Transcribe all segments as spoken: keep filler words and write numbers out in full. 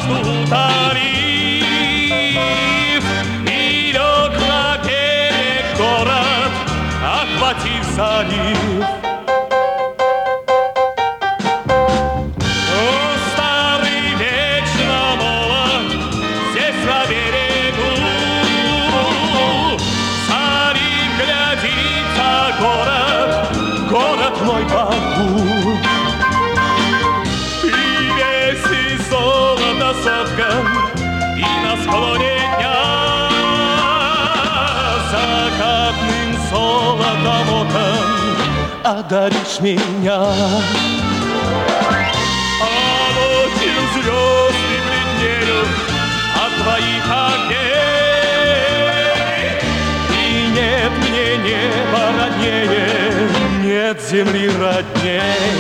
утолив, и лег на берег город, охватив залив. Мой Баку, и весь из золота соткан, и на склоне дня закатным золотом окон одаришь меня. А ночью звезды бледнеют от твоих огней, и нет мне неба роднее, нет земли родней.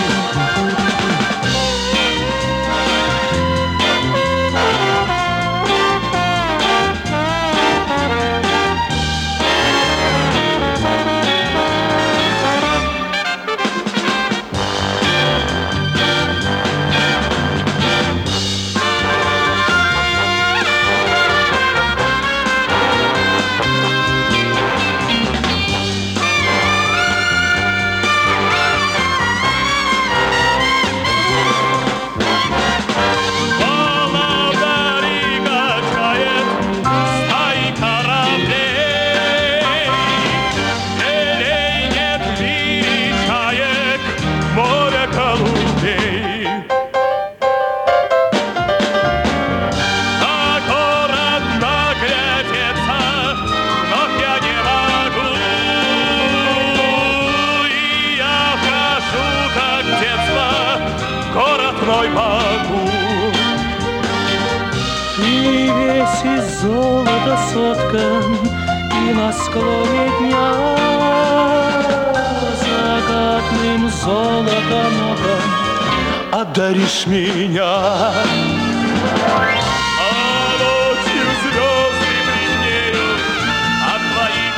Мой Баку, и весь из золота соткан, и на склоне дня закатным золотом окон одаришь меня. А ночью звезды бледнеют от твоих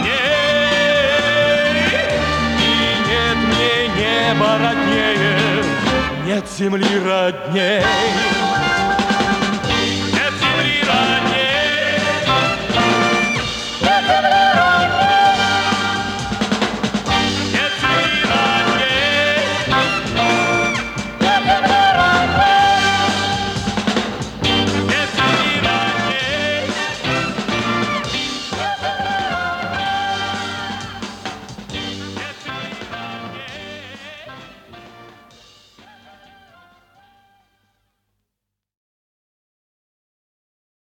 огней, и нет мне неба роднее, нет земли родней.